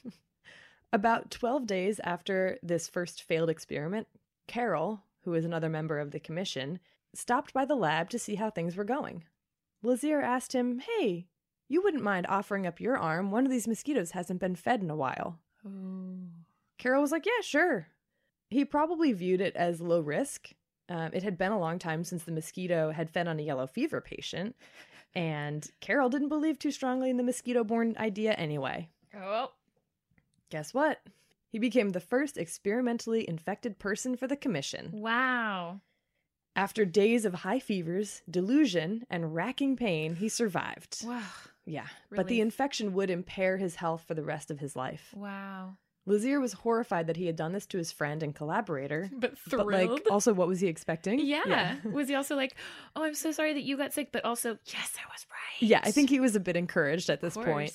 About 12 days after this first failed experiment, Carroll, who is another member of the commission, stopped by the lab to see how things were going. Lazier asked him, hey, you wouldn't mind offering up your arm? One of these mosquitoes hasn't been fed in a while. Oh. Carroll was like, yeah, sure. He probably viewed it as low risk. It had been a long time since the mosquito had fed on a yellow fever patient, and Carroll didn't believe too strongly in the mosquito-borne idea anyway. Oh. Guess what? He became the first experimentally infected person for the commission. Wow. After days of high fevers, delusion, and racking pain, he survived. Wow. Yeah, Relief. but the infection would impair his health for the rest of his life. Wow. Lazier was horrified that he had done this to his friend and collaborator. But thrilled. But, like, also, what was he expecting? Yeah. Was he also like, oh, I'm so sorry that you got sick, but also, yes, I was right. Yeah, I think he was a bit encouraged at this point.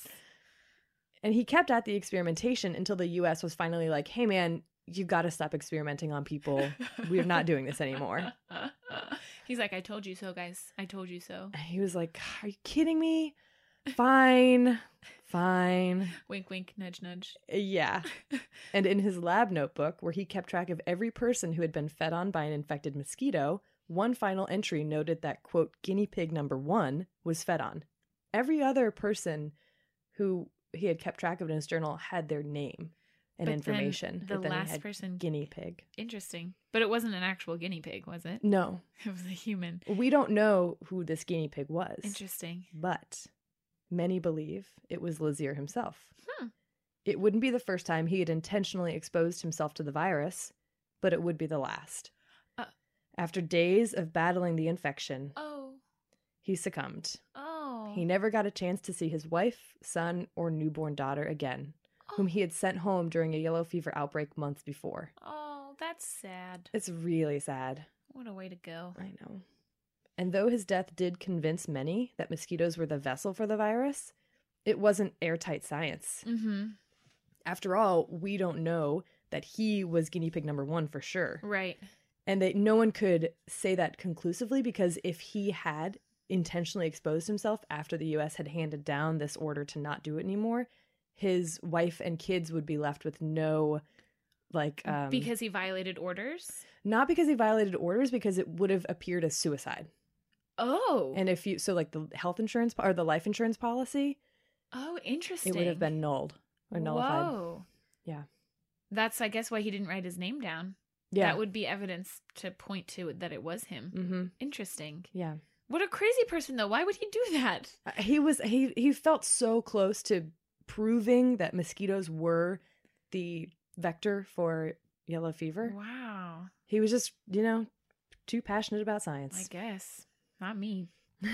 And he kept at the experimentation until the U.S. was finally like, hey, man, you got to stop experimenting on people. We're not doing this anymore. He's like, I told you so, guys. I told you so. And he was like, are you kidding me? Fine. Wink, wink, nudge, nudge. Yeah. And in his lab notebook, where he kept track of every person who had been fed on by an infected mosquito, one final entry noted that, quote, guinea pig number 1 was fed on. Every other person who he had kept track of in his journal had their name and information. The last person. Guinea pig. Interesting. But it wasn't an actual guinea pig, was it? No. It was a human. We don't know who this guinea pig was. Interesting. But many believe it was Lazier himself. Hmm. It wouldn't be the first time he had intentionally exposed himself to the virus, but it would be the last. After days of battling the infection, he succumbed. He never got a chance to see his wife, son, or newborn daughter again, whom he had sent home during a yellow fever outbreak months before. Oh, that's sad. It's really sad. What a way to go. I know. And though his death did convince many that mosquitoes were the vessel for the virus, it wasn't airtight science. Mm-hmm. After all, we don't know that he was guinea pig number 1 for sure. Right. And that no one could say that conclusively, because if he had intentionally exposed himself after the U.S. had handed down this order to not do it anymore, his wife and kids would be left with no, like... because he violated orders? Not because he violated orders, because it would have appeared as suicide. Oh. And if you... So, like, the health insurance... Or the life insurance policy... Oh, interesting. It would have been nulled. Or nullified. Whoa. Yeah. That's, I guess, why he didn't write his name down. Yeah. That would be evidence to point to that it was him. Mm-hmm. Interesting. Yeah. What a crazy person, though. Why would he do that? He felt so close to proving that mosquitoes were the vector for yellow fever. Wow. He was just, too passionate about science. I guess. Not me.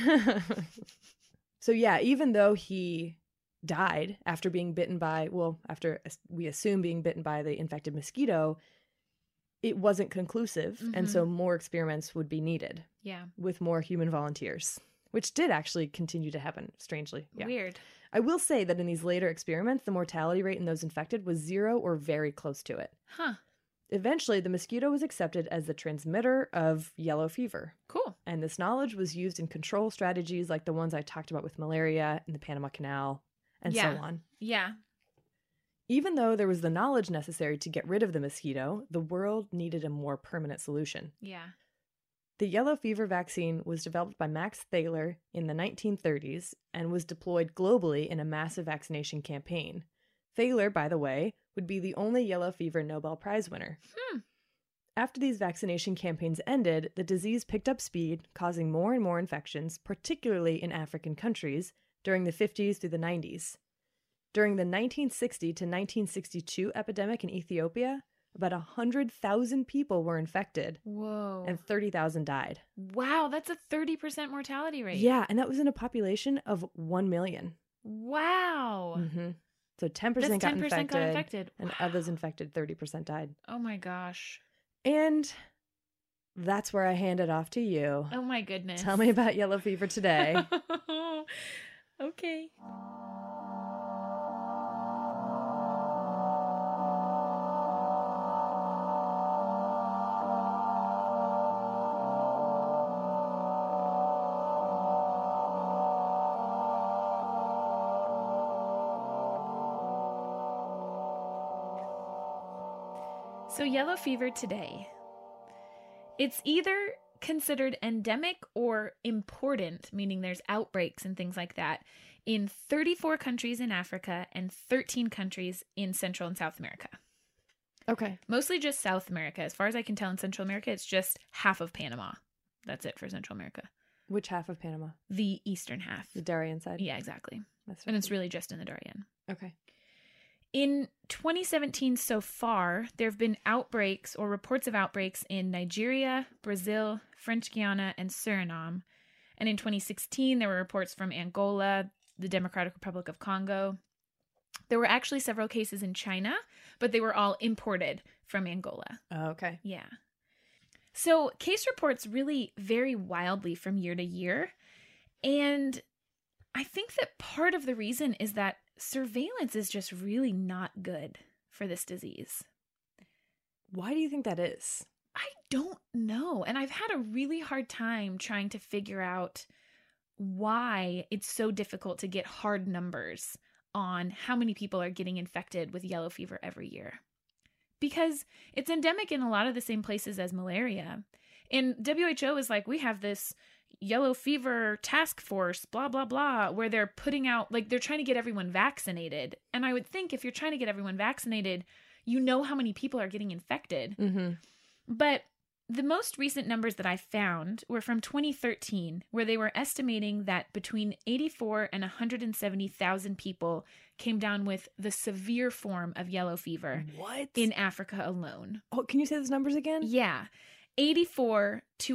So yeah, even though he died after being bitten by, after we assume being bitten by the infected mosquito, it wasn't conclusive. Mm-hmm. And so more experiments would be needed. Yeah. With more human volunteers, which did actually continue to happen, strangely. Yeah. Weird. I will say that in these later experiments, the mortality rate in those infected was 0 or very close to it. Huh. Eventually, the mosquito was accepted as the transmitter of yellow fever. Cool. And this knowledge was used in control strategies like the ones I talked about with malaria and the Panama Canal and so on. Yeah. Even though there was the knowledge necessary to get rid of the mosquito, the world needed a more permanent solution. Yeah. The yellow fever vaccine was developed by Max Thaler in the 1930s and was deployed globally in a massive vaccination campaign. Thaler, by the way, would be the only yellow fever Nobel Prize winner. After these vaccination campaigns ended, the disease picked up speed, causing more and more infections, particularly in African countries, during the 50s through the 90s. During the 1960 to 1962 epidemic in Ethiopia, about 100,000 people were infected. Whoa. And 30,000 died. Wow, that's a 30% mortality rate. Yeah, and that was in a population of 1 million. Wow. Mm-hmm. So 10% got infected. And of those infected, 30% died. Oh my gosh. And that's where I hand it off to you. Oh my goodness. Tell me about yellow fever today. Okay. So yellow fever today, it's either considered endemic or important, meaning there's outbreaks and things like that, in 34 countries in Africa and 13 countries in Central and South America. Okay. Mostly just South America. As far as I can tell in Central America, it's just half of Panama. That's it for Central America. Which half of Panama? The eastern half. The Darien side? Yeah, exactly. That's right. And it's really just in the Darien. Okay. In 2017 so far, there have been outbreaks or reports of outbreaks in Nigeria, Brazil, French Guiana, and Suriname. And in 2016, there were reports from Angola, the Democratic Republic of Congo. There were actually several cases in China, but they were all imported from Angola. Oh, okay. Yeah. So case reports really vary wildly from year to year. And I think that part of the reason is that surveillance is just really not good for this disease. Why do you think that is? I don't know. And I've had a really hard time trying to figure out why it's so difficult to get hard numbers on how many people are getting infected with yellow fever every year. Because it's endemic in a lot of the same places as malaria. And WHO is like, we have this yellow fever task force, blah, blah, blah, where they're putting out, like, they're trying to get everyone vaccinated. And I would think if you're trying to get everyone vaccinated, you know how many people are getting infected. Mm-hmm. But the most recent numbers that I found were from 2013, where they were estimating that between 84 and 170,000 people came down with the severe form of yellow fever. What? In Africa alone. Oh, can you say those numbers again? Yeah. 84 to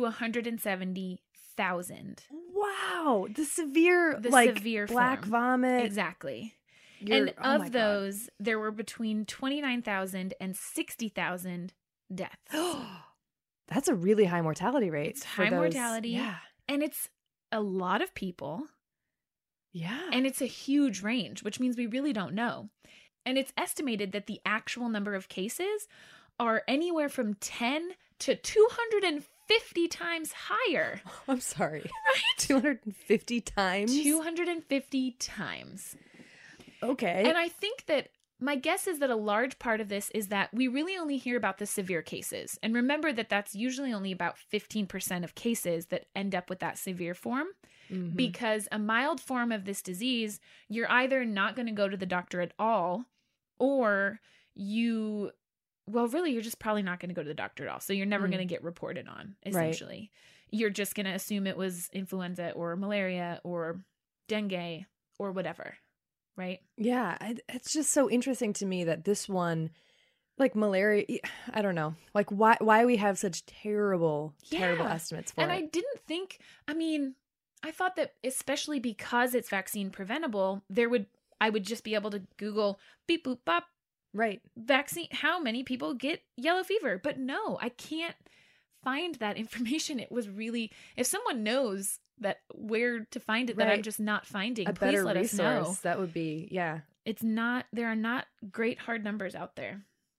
170,000. Wow. The severe black form. vomit. Exactly. And of those, there were between 29,000 and 60,000 deaths. That's a really high mortality rate. It's high mortality. Yeah. And it's a lot of people. Yeah. And it's a huge range, which means we really don't know. And it's estimated that the actual number of cases are anywhere from 10 to 250 times higher. I'm sorry. Right? 250 times? 250 times. Okay. And I think that my guess is that a large part of this is that we really only hear about the severe cases. And remember that that's usually only about 15% of cases that end up with that severe form. Mm-hmm. Because a mild form of this disease, you're either not going to go to the doctor at all, or you're just probably not going to go to the doctor at all. So you're never going to get reported on, essentially. Right. You're just going to assume it was influenza or malaria or dengue or whatever. Right? Yeah. It's just so interesting to me that this one, like malaria, I don't know, like why we have such terrible estimates for it. And I didn't think, I thought that especially because it's vaccine preventable, I would just be able to Google beep boop bop. Right. Vaccine, how many people get yellow fever? But no, I can't find that information. It was really, if someone knows that where to find it, that I'm just not finding, please let us know. That would be, yeah. There are not great hard numbers out there.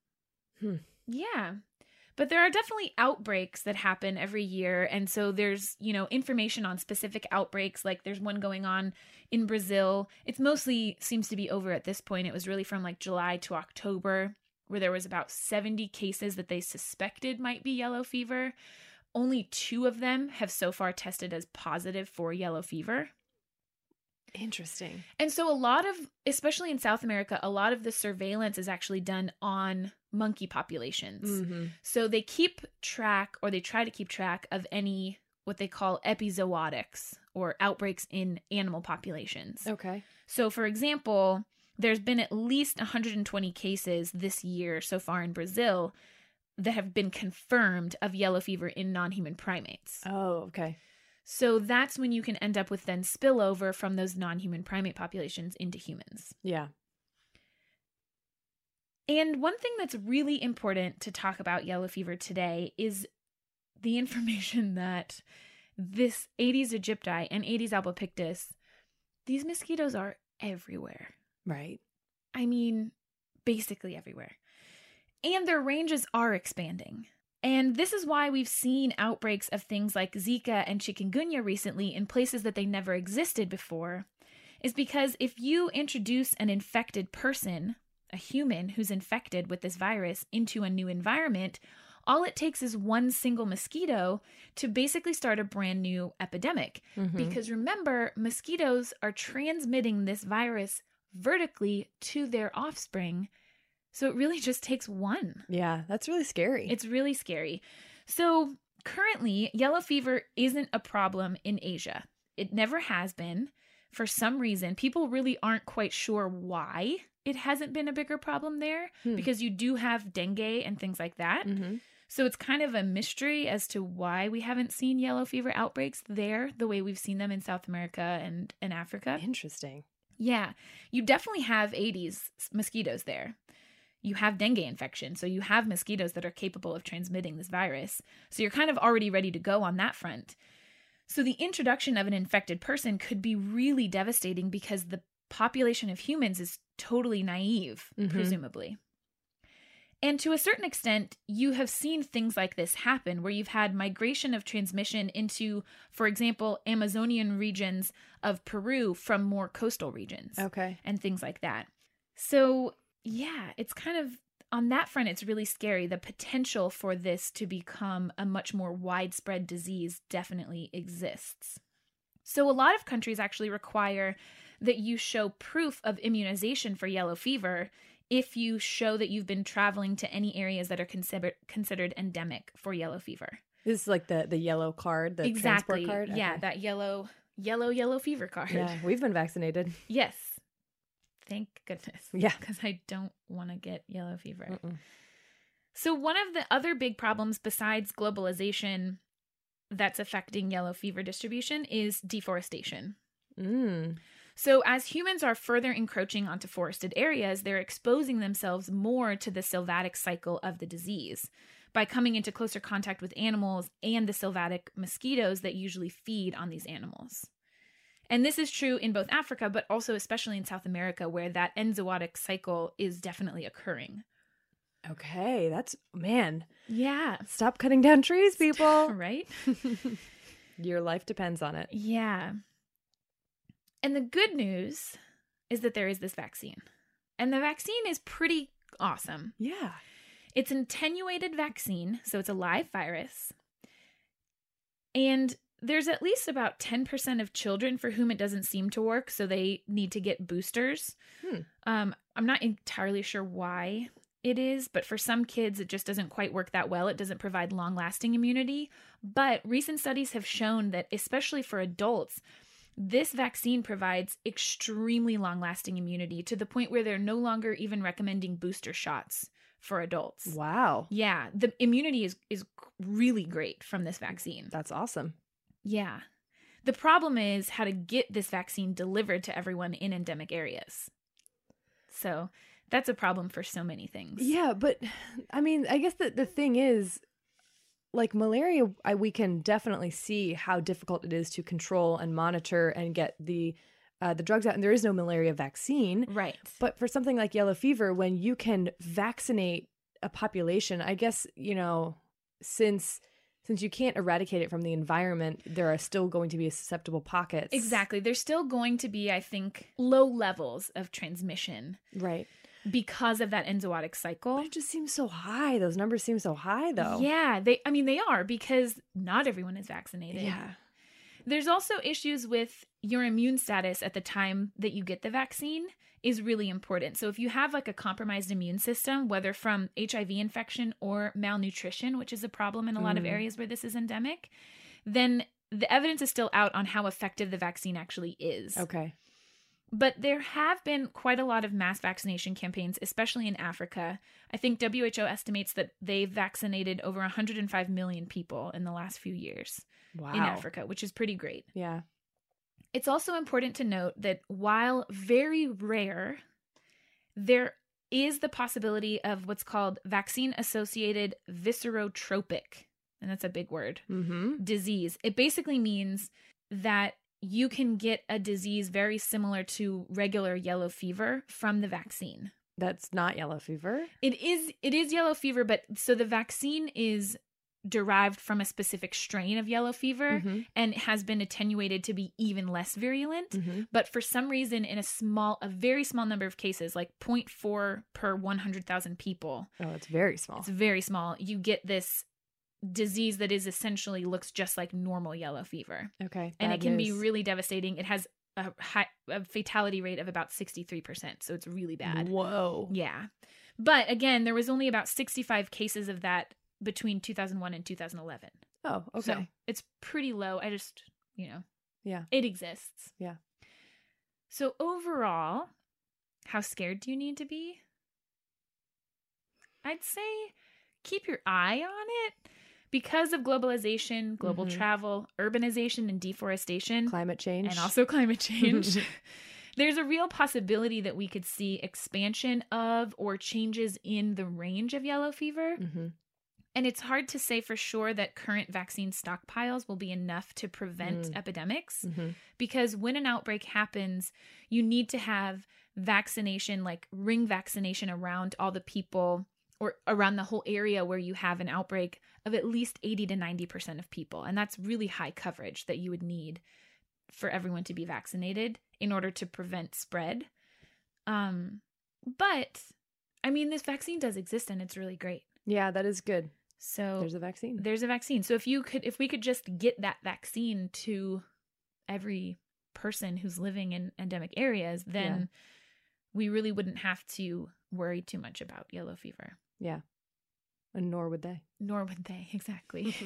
Yeah. But there are definitely outbreaks that happen every year. And so there's, information on specific outbreaks. Like there's one going on in Brazil. It's mostly seems to be over at this point. It was really from like July to October, where there was about 70 cases that they suspected might be yellow fever. Only 2 of them have so far tested as positive for yellow fever. Interesting. And so a lot of, especially in South America, a lot of the surveillance is actually done on monkey populations. Mm-hmm. So they keep track, or they try to keep track of any, what they call epizootics, or outbreaks in animal populations. Okay. So for example, there's been at least 120 cases this year so far in Brazil that have been confirmed of yellow fever in non-human primates. Oh, okay. So that's when you can end up with then spillover from those non-human primate populations into humans. Yeah. And one thing that's really important to talk about yellow fever today is the information that this Aedes aegypti and Aedes albopictus, these mosquitoes are everywhere. Right. Basically everywhere. And their ranges are expanding. And this is why we've seen outbreaks of things like Zika and chikungunya recently in places that they never existed before, is because if you introduce an infected person, a human who's infected with this virus, into a new environment, all it takes is one single mosquito to basically start a brand new epidemic. Mm-hmm. Because remember, mosquitoes are transmitting this virus vertically to their offspring. So it really just takes one. Yeah, that's really scary. It's really scary. So currently, yellow fever isn't a problem in Asia. It never has been. For some reason, people really aren't quite sure why it hasn't been a bigger problem there, because you do have dengue and things like that. Mm-hmm. So it's kind of a mystery as to why we haven't seen yellow fever outbreaks there the way we've seen them in South America and in Africa. Interesting. Yeah. You definitely have Aedes mosquitoes there. You have dengue infection, so you have mosquitoes that are capable of transmitting this virus. So you're kind of already ready to go on that front. So the introduction of an infected person could be really devastating because the population of humans is totally naive, presumably. And to a certain extent, you have seen things like this happen where you've had migration of transmission into, for example, Amazonian regions of Peru from more coastal regions. Okay. And things like that. So, yeah, it's kind of, on that front, it's really scary. The potential for this to become a much more widespread disease definitely exists. So a lot of countries actually require that you show proof of immunization for yellow fever if you show that you've been traveling to any areas that are considered endemic for yellow fever. This is like the yellow card, the transport card? Yeah, okay. That yellow fever card. Yeah, we've been vaccinated. Yes. Thank goodness. Yeah. Because I don't want to get yellow fever. Mm-mm. So one of the other big problems besides globalization that's affecting yellow fever distribution is deforestation. So as humans are further encroaching onto forested areas, they're exposing themselves more to the sylvatic cycle of the disease by coming into closer contact with animals and the sylvatic mosquitoes that usually feed on these animals. And this is true in both Africa, but also especially in South America, where that enzootic cycle is definitely occurring. Okay, that's, man. Yeah. Stop cutting down trees, people. Right? Your life depends on it. Yeah. And the good news is that there is this vaccine. And the vaccine is pretty awesome. Yeah. It's an attenuated vaccine, so it's a live virus. And there's at least about 10% of children for whom it doesn't seem to work, so they need to get boosters. I'm not entirely sure why it is, but for some kids, it just doesn't quite work that well. It doesn't provide long-lasting immunity. But recent studies have shown that, especially for adults, this vaccine provides extremely long-lasting immunity to the point where they're no longer even recommending booster shots for adults. Wow. Yeah, the immunity is really great from this vaccine. That's awesome. Yeah. The problem is how to get this vaccine delivered to everyone in endemic areas. So that's a problem for so many things. Yeah, but I mean, I guess the thing is, like malaria, we can definitely see how difficult it is to control and monitor and get the drugs out. And there is no malaria vaccine. Right. But for something like yellow fever, when you can vaccinate a population, I guess, you know, since you can't eradicate it from the environment, there are still going to be susceptible pockets. Exactly. There's still going to be, I think, low levels of transmission. Right. Because of that enzootic cycle. But it just seems so high. Those numbers seem so high, though. Yeah, they are, because not everyone is vaccinated. Yeah. There's also issues with your immune status at the time that you get the vaccine is really important. So if you have like a compromised immune system, whether from HIV infection or malnutrition, which is a problem in a lot of areas where this is endemic, then the evidence is still out on how effective the vaccine actually is. Okay. But there have been quite a lot of mass vaccination campaigns, especially in Africa. I think WHO estimates that they've vaccinated over 105 million people in the last few years in Africa, which is pretty great. Yeah. It's also important to note that while very rare, there is the possibility of what's called vaccine-associated viscerotropic, and that's a big word, disease. It basically means that you can get a disease very similar to regular yellow fever from the vaccine. That's not yellow fever? It is yellow fever, but so the vaccine is derived from a specific strain of yellow fever and has been attenuated to be even less virulent. But for some reason, in a very small number of cases, like 0.4 per 100,000 people. Oh, it's very small. It's very small. You get this disease that is essentially looks just like normal yellow fever. Okay. And it can be really devastating. It has a fatality rate of about 63%. So it's really bad. Whoa. Yeah. But again, there was only about 65 cases of that between 2001 and 2011. Oh, okay. So it's pretty low. I just, yeah, it exists. Yeah. So overall, how scared do you need to be? I'd say keep your eye on it. Because of globalization, global travel, urbanization, and deforestation. Climate change. And also climate change. There's a real possibility that we could see expansion of or changes in the range of yellow fever. Mm-hmm. And it's hard to say for sure that current vaccine stockpiles will be enough to prevent epidemics. Mm-hmm. Because when an outbreak happens, you need to have vaccination, like ring vaccination around all the people or around the whole area where you have an outbreak of at least 80 to 90% of people. And that's really high coverage that you would need for everyone to be vaccinated in order to prevent spread. But, I mean, this vaccine does exist and it's really great. Yeah, that is good. So there's a vaccine. There's a vaccine. So if we could just get that vaccine to every person who's living in endemic areas, then we really wouldn't have to worry too much about yellow fever. Yeah. And nor would they. Nor would they, exactly.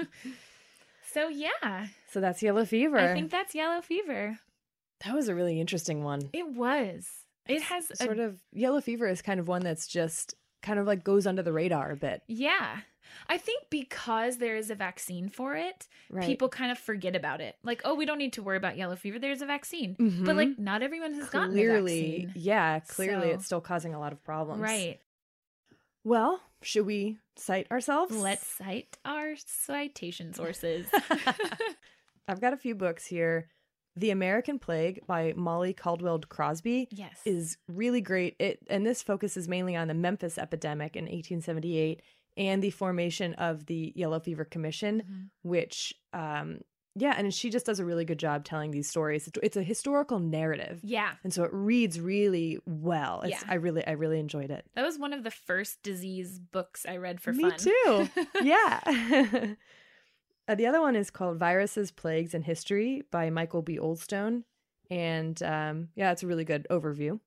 So yeah. So that's yellow fever. I think that's yellow fever. That was a really interesting one. It was. It has sort of yellow fever is kind of one that's just kind of like goes under the radar a bit. Yeah. I think because there is a vaccine for it, people kind of forget about it. Like, oh, we don't need to worry about yellow fever. There's a vaccine. Mm-hmm. But like not everyone has gotten the vaccine. Yeah, clearly it's still causing a lot of problems. Right. Well, should we cite ourselves? Let's cite our citation sources. I've got a few books here. The American Plague by Molly Caldwell Crosby is really great. And this focuses mainly on the Memphis epidemic in 1878 and the formation of the Yellow Fever Commission, which, and she just does a really good job telling these stories. It's a historical narrative. Yeah. And so it reads really well. I really enjoyed it. That was one of the first disease books I read for fun. Me too. Yeah. The other one is called Viruses, Plagues, and History by Michael B. Oldstone. And it's a really good overview.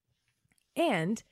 And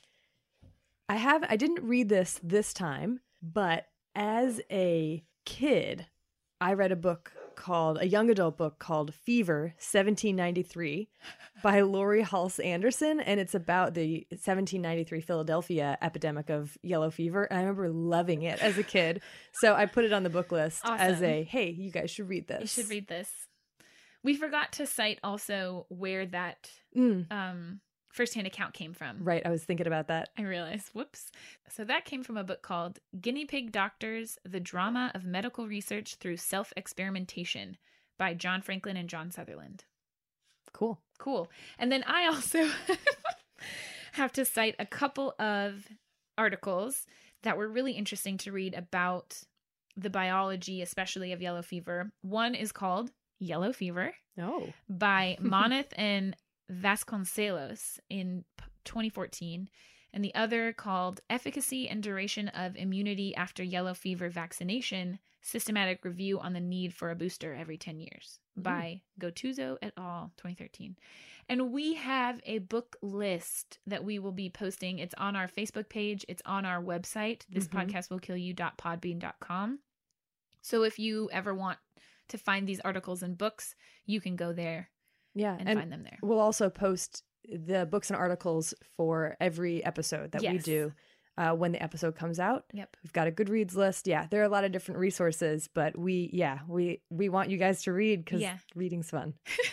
I didn't read this time, but as a kid, I read a young adult book called Fever, 1793 by Laurie Halse Anderson. And it's about the 1793 Philadelphia epidemic of yellow fever. And I remember loving it as a kid. So I put it on the book list as hey, you guys should read this. You should read this. We forgot to cite also where that firsthand account came from. Right. I was thinking about that. I realized. Whoops. So that came from a book called Guinea Pig Doctors, The Drama of Medical Research Through Self-Experimentation by John Franklin and John Sutherland. Cool. And then I also have to cite a couple of articles that were really interesting to read about the biology, especially of yellow fever. One is called Yellow Fever by Moneth and Vasconcelos in 2014, and the other called Efficacy and Duration of Immunity After Yellow Fever Vaccination, Systematic Review on the Need for a Booster Every 10 Years by Gottuso et al., 2013. And we have a book list that we will be posting. It's on our Facebook page. It's on our website, thispodcastwillkillyou.podbean.com. So if you ever want to find these articles and books, you can go there. Yeah, and find them there. We'll also post the books and articles for every episode that we do when the episode comes out. Yep. We've got a Goodreads list. Yeah, there are a lot of different resources, but we want you guys to read because reading's fun.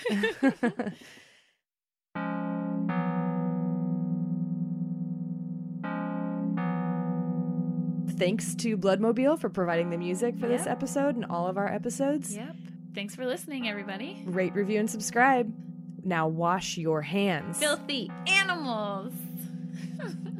Thanks to Bloodmobile for providing the music for this episode and all of our episodes. Yep. Thanks for listening, everybody. Rate, review, and subscribe. Now wash your hands. Filthy animals.